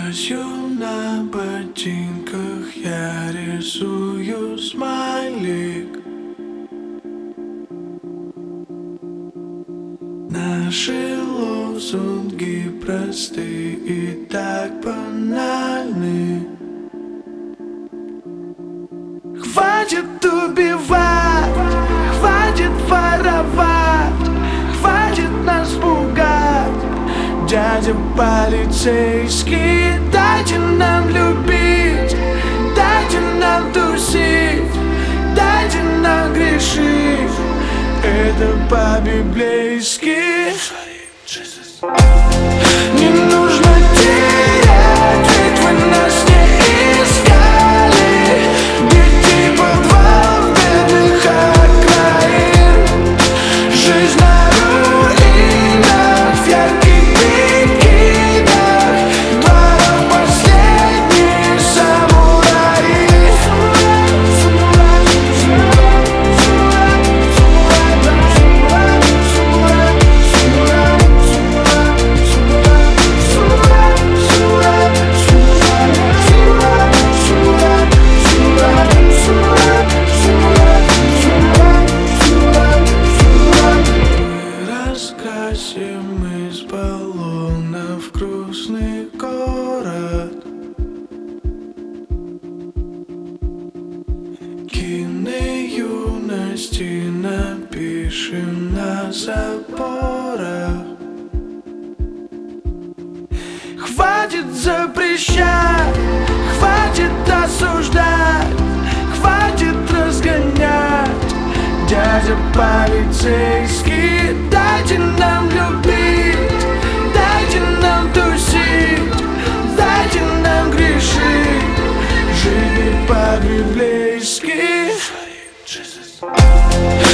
Грязью на ботинках я рисую смайлик. Наши лозунги просты и так банальны. Хватит убивать, хватит воровать, хватит нас пугать. Дядя полицейский, дайте нам любить, дайте нам тусить, дайте нам грешить. Это по-библейски. Не нужно терять, ведь вы нас не искали. Беги подвал бедных окраин. Жизнь на руинах, в ярких прикидах. Двором последние самураи. Раскрасим из баллонов грустный город. Гимны юности напишем на заборах. Хватит запрещать, хватит осуждать, хватит разгонять. Дядя полицейский, дайте нам любить, дайте нам тусить, дайте нам грешить. Жить по-библейски.